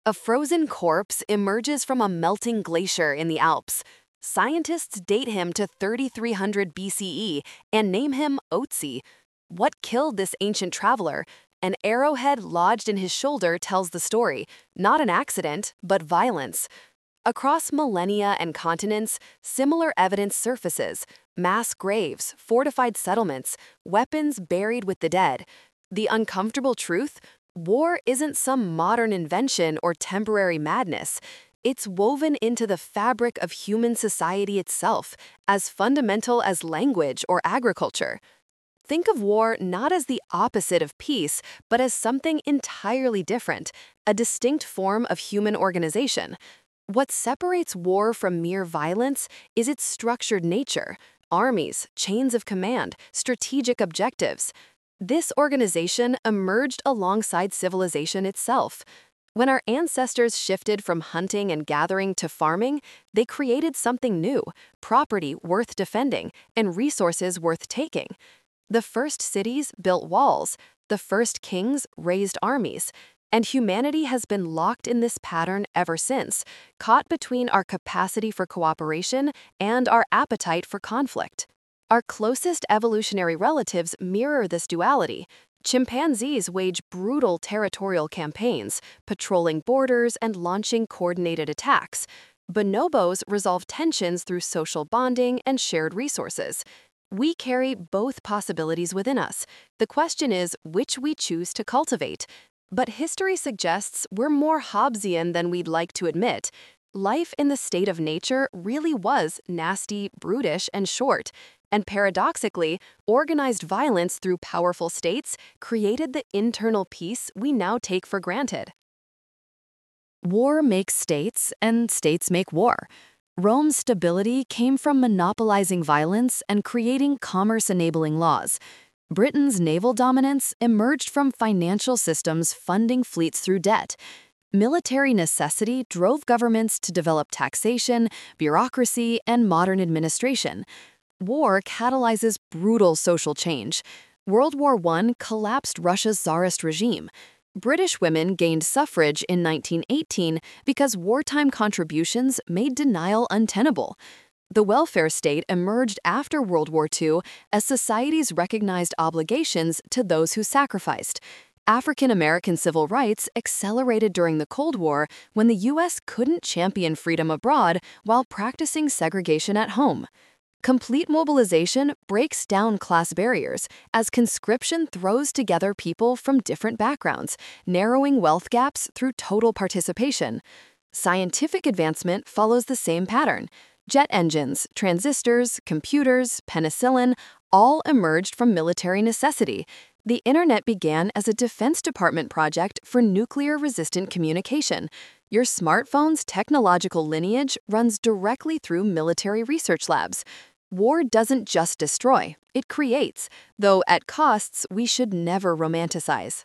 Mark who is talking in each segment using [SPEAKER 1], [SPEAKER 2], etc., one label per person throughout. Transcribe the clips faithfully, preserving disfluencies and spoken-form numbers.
[SPEAKER 1] A frozen corpse emerges from a melting glacier in the Alps. Scientists date him to thirty-three hundred B C E and name him Otzi. What killed this ancient traveler? An arrowhead lodged in his shoulder tells the story, not an accident, but violence. Across millennia and continents, similar evidence surfaces: mass graves, fortified settlements, weapons buried with the dead. The uncomfortable truth? War isn't some modern invention or temporary madness. It's woven into the fabric of human society itself, as fundamental as language or agriculture. Think of war not as the opposite of peace, but as something entirely different, a distinct form of human organization. What separates war from mere violence is its structured nature: armies, chains of command, strategic objectives. This organization emerged alongside civilization itself. When our ancestors shifted from hunting and gathering to farming, they created something new: property worth defending and resources worth taking. The first cities built walls, the first kings raised armies, and humanity has been locked in this pattern ever since, caught between our capacity for cooperation and our appetite for conflict. Our closest evolutionary relatives mirror this duality. Chimpanzees wage brutal territorial campaigns, patrolling borders and launching coordinated attacks. Bonobos resolve tensions through social bonding and shared resources. We carry both possibilities within us. The question is which we choose to cultivate. But history suggests we're more Hobbesian than we'd like to admit. Life in the state of nature really was nasty, brutish, and short. And paradoxically, organized violence through powerful states created the internal peace we now take for granted. War makes states, and states make war. Rome's stability came from monopolizing violence and creating commerce-enabling laws. Britain's naval dominance emerged from financial systems funding fleets through debt. Military necessity drove governments to develop taxation, bureaucracy, and modern administration. War catalyzes brutal social change. World War One collapsed Russia's Tsarist regime. British women gained suffrage in nineteen eighteen because wartime contributions made denial untenable. The welfare state emerged after World War Two as societies recognized obligations to those who sacrificed. African American civil rights accelerated during the Cold War when the U S couldn't champion freedom abroad while practicing segregation at home. Complete mobilization breaks down class barriers as conscription throws together people from different backgrounds, narrowing wealth gaps through total participation. Scientific advancement follows the same pattern. Jet engines, transistors, computers, penicillin all emerged from military necessity. The internet began as a Defense Department project for nuclear-resistant communication. Your smartphone's technological lineage runs directly through military research labs. War doesn't just destroy, it creates, though at costs we should never romanticize.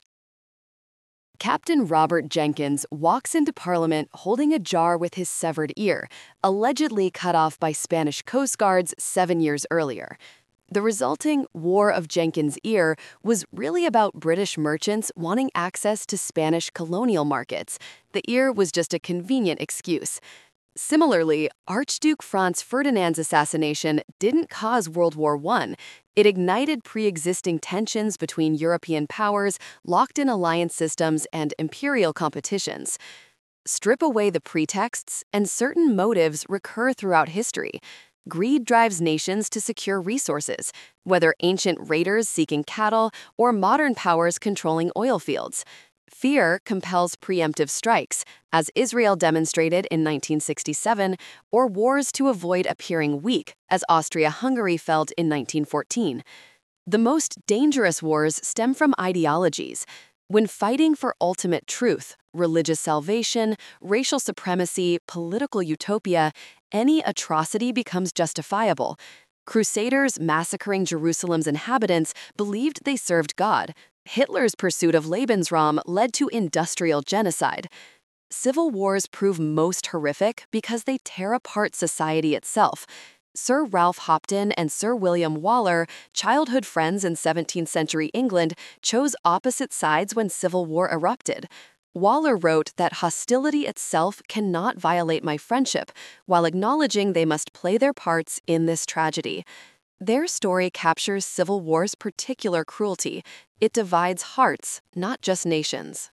[SPEAKER 1] Captain Robert Jenkins walks into Parliament holding a jar with his severed ear, allegedly cut off by Spanish Coast Guards seven years earlier. The resulting War of Jenkins' Ear was really about British merchants wanting access to Spanish colonial markets. The ear was just a convenient excuse. Similarly, Archduke Franz Ferdinand's assassination didn't cause World War One. It ignited pre-existing tensions between European powers, locked-in alliance systems, and imperial competitions. Strip away the pretexts, and certain motives recur throughout history. Greed drives nations to secure resources, whether ancient raiders seeking cattle or modern powers controlling oil fields. Fear compels preemptive strikes, as Israel demonstrated in nineteen sixty-seven, or wars to avoid appearing weak, as Austria-Hungary felt in nineteen fourteen. The most dangerous wars stem from ideologies. When fighting for ultimate truth, religious salvation, racial supremacy, political utopia, any atrocity becomes justifiable. Crusaders massacring Jerusalem's inhabitants believed they served God. Hitler's pursuit of Lebensraum led to industrial genocide. Civil wars prove most horrific because they tear apart society itself. Sir Ralph Hopton and Sir William Waller, childhood friends in seventeenth century England, chose opposite sides when civil war erupted. Waller wrote that hostility itself cannot violate my friendship, while acknowledging they must play their parts in this tragedy. Their story captures Civil War's particular cruelty. It divides hearts, not just nations.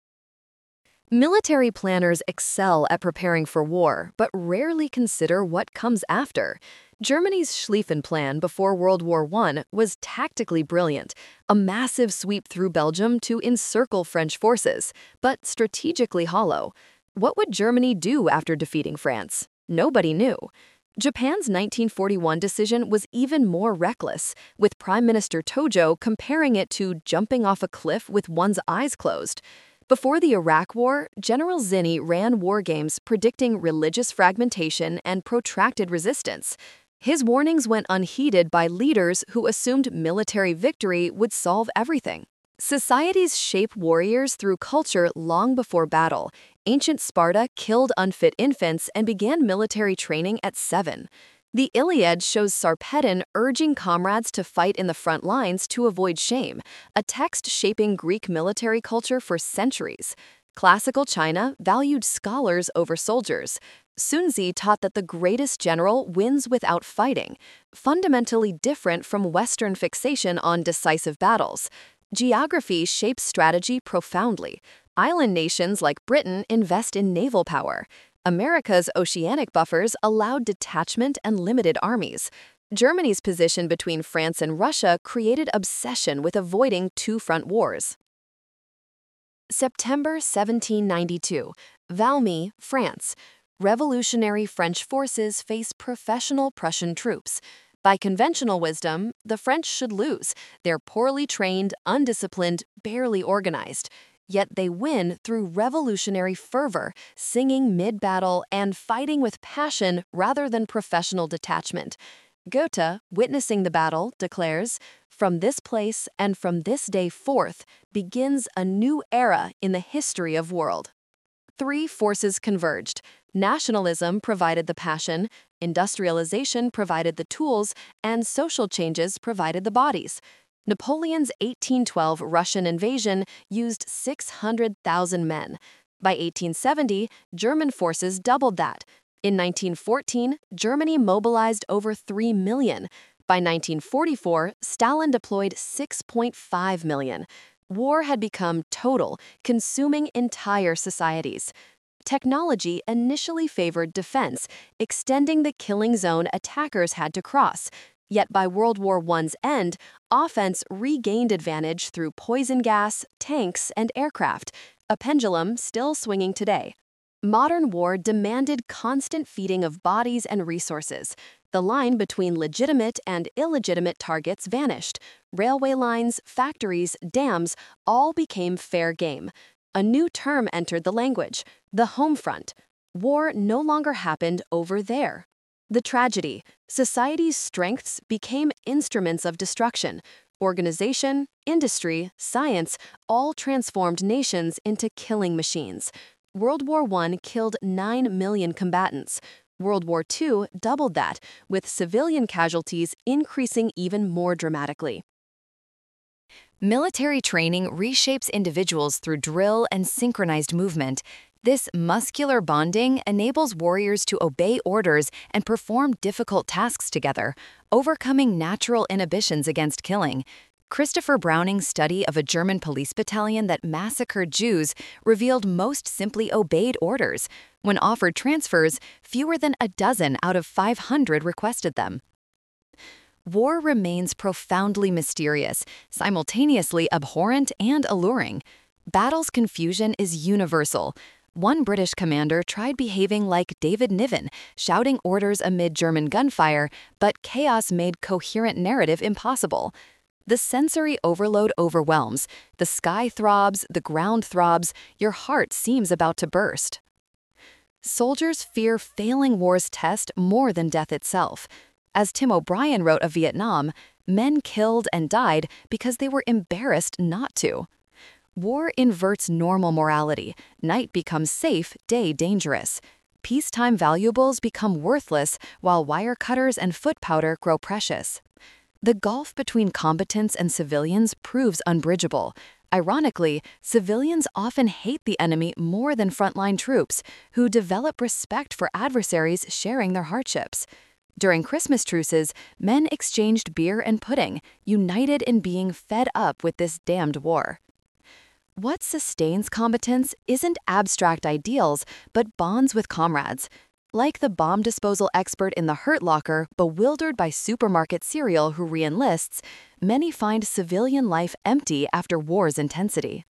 [SPEAKER 1] Military planners excel at preparing for war, but rarely consider what comes after. Germany's Schlieffen Plan before World War One was tactically brilliant, a massive sweep through Belgium to encircle French forces, but strategically hollow. What would Germany do after defeating France? Nobody knew. Japan's nineteen forty-one decision was even more reckless, with Prime Minister Tojo comparing it to jumping off a cliff with one's eyes closed. Before the Iraq War, General Zinni ran war games predicting religious fragmentation and protracted resistance. His warnings went unheeded by leaders who assumed military victory would solve everything. Societies shape warriors through culture long before battle. Ancient Sparta killed unfit infants and began military training at seven. The Iliad shows Sarpedon urging comrades to fight in the front lines to avoid shame, a text shaping Greek military culture for centuries. Classical China valued scholars over soldiers. Sun Tzu taught that the greatest general wins without fighting, fundamentally different from Western fixation on decisive battles. Geography shapes strategy profoundly. Island nations like Britain invest in naval power. America's oceanic buffers allowed detachment and limited armies. Germany's position between France and Russia created obsession with avoiding two front wars. September seventeen ninety-two, Valmy, France. Revolutionary French forces face professional Prussian troops. By conventional wisdom, the French should lose. They're poorly trained, undisciplined, barely organized. Yet they win through revolutionary fervor, singing mid-battle and fighting with passion rather than professional detachment. Goethe, witnessing the battle, declares, "From this place and from this day forth begins a new era in the history of world." Three forces converged. Nationalism provided the passion, industrialization provided the tools, and social changes provided the bodies. Napoleon's eighteen twelve Russian invasion used six hundred thousand men. By eighteen seventy, German forces doubled that. In nineteen fourteen, Germany mobilized over three million. By nineteen forty-four, Stalin deployed six point five million. War had become total, consuming entire societies. Technology initially favored defense, extending the killing zone attackers had to cross. Yet by World War One's end, offense regained advantage through poison gas, tanks, and aircraft, a pendulum still swinging today. Modern war demanded constant feeding of bodies and resources. The line between legitimate and illegitimate targets vanished. Railway lines, factories, dams all became fair game. A new term entered the language, the home front. War no longer happened over there. The tragedy: society's strengths became instruments of destruction. Organization, industry, science all transformed nations into killing machines. World War One killed nine million combatants. World War Two doubled that, with civilian casualties increasing even more dramatically. Military training reshapes individuals through drill and synchronized movement. This muscular bonding enables warriors to obey orders and perform difficult tasks together, overcoming natural inhibitions against killing. Christopher Browning's study of a German police battalion that massacred Jews revealed most simply obeyed orders. When offered transfers, fewer than a dozen out of five hundred requested them. War remains profoundly mysterious, simultaneously abhorrent and alluring. Battle's confusion is universal. One British commander tried behaving like David Niven, shouting orders amid German gunfire, but chaos made coherent narrative impossible. The sensory overload overwhelms. The sky throbs, the ground throbs, your heart seems about to burst. Soldiers fear failing war's test more than death itself. As Tim O'Brien wrote of Vietnam, men killed and died because they were embarrassed not to. War inverts normal morality. Night becomes safe, day dangerous. Peacetime valuables become worthless, while wire cutters and foot powder grow precious. The gulf between combatants and civilians proves unbridgeable. Ironically, civilians often hate the enemy more than frontline troops, who develop respect for adversaries sharing their hardships. During Christmas truces, men exchanged beer and pudding, united in being fed up with this damned war. What sustains combatants isn't abstract ideals, but bonds with comrades. Like the bomb disposal expert in The Hurt Locker, bewildered by supermarket cereal who re-enlists, many find civilian life empty after war's intensity.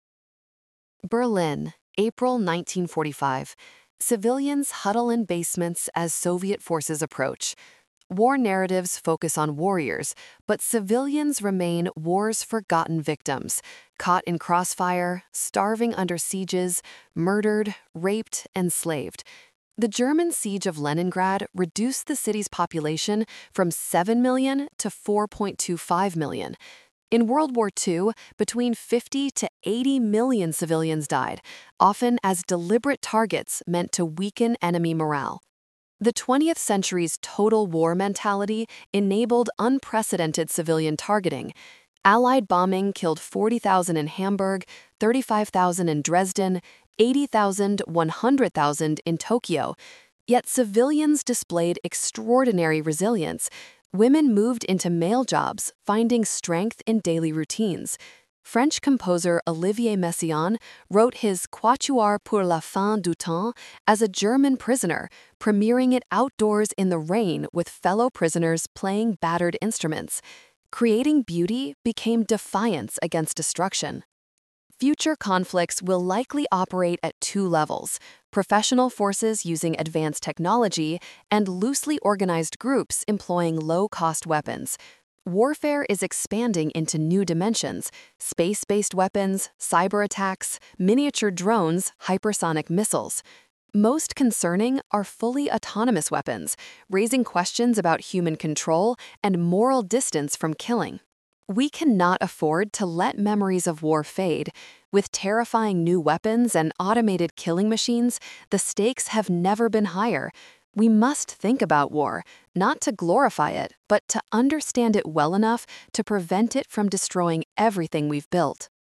[SPEAKER 1] Berlin, April nineteen forty-five. Civilians huddle in basements as Soviet forces approach. War narratives focus on warriors, but civilians remain war's forgotten victims, caught in crossfire, starving under sieges, murdered, raped, enslaved. The German siege of Leningrad reduced the city's population from seven million to four point two five million. In World War Two, between fifty to eighty million civilians died, often as deliberate targets meant to weaken enemy morale. The twentieth century's total war mentality enabled unprecedented civilian targeting. Allied bombing killed forty thousand in Hamburg, thirty-five thousand in Dresden, eighty thousand, one hundred thousand in Tokyo. Yet civilians displayed extraordinary resilience. Women moved into male jobs, finding strength in daily routines. French composer Olivier Messiaen wrote his Quatuor pour la fin du temps as a German prisoner, premiering it outdoors in the rain with fellow prisoners playing battered instruments. Creating beauty became defiance against destruction. Future conflicts will likely operate at two levels: professional forces using advanced technology and loosely organized groups employing low-cost weapons. Warfare is expanding into new dimensions: space-based weapons, cyber attacks, miniature drones, hypersonic missiles. Most concerning are fully autonomous weapons, raising questions about human control and moral distance from killing. We cannot afford to let memories of war fade. With terrifying new weapons and automated killing machines, the stakes have never been higher. We must think about war, not to glorify it, but to understand it well enough to prevent it from destroying everything we've built.